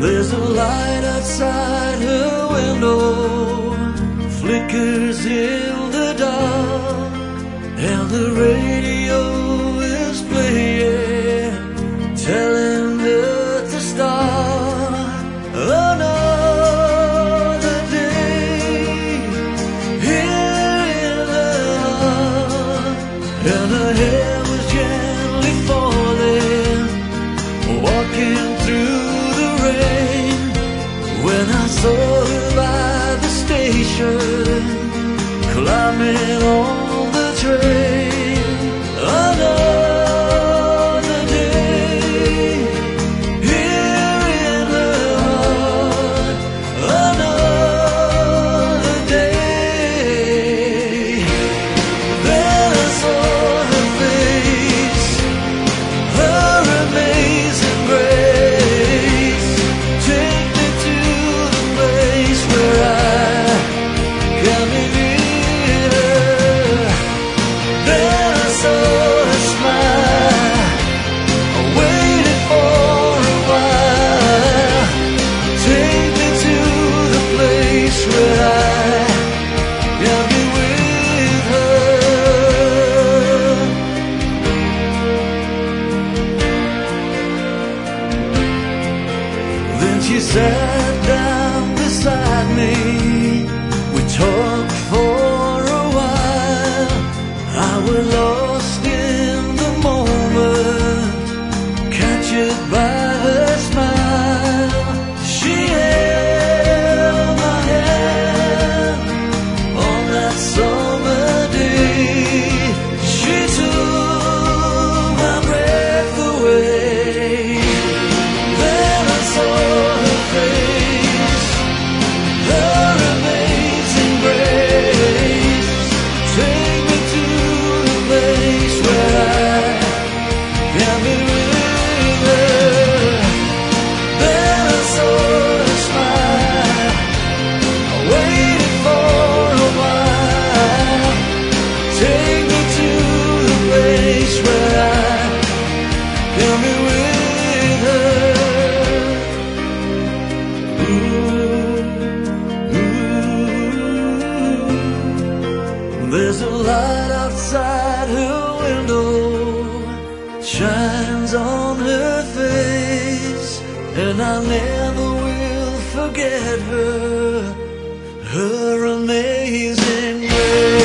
There's a light outside her window, flickers in the dark, and the radio is playing, telling her to start another day here in the heart. And her hair was gently falling, walking through the rain, when I saw her by the station, climbing on the train. Another day here in her heart, another day. Then I saw her face, her amazing grace, take me to the place where I can be near her. Then I saw her smile, I waited for a while, take me to the place where I can be with her. Then she sat down beside me, we talked for a while. I was lost in the moment, captured by her smile. She held my hand on that summer day, she took my breath away. Then I saw her face, her amazing grace, take me to the place where I can be with her. Then I saw her smile, I waited for a while, take me to the place where I can be with her. There's a light outside her window, shines on her face, and I never will forget her amazing grace.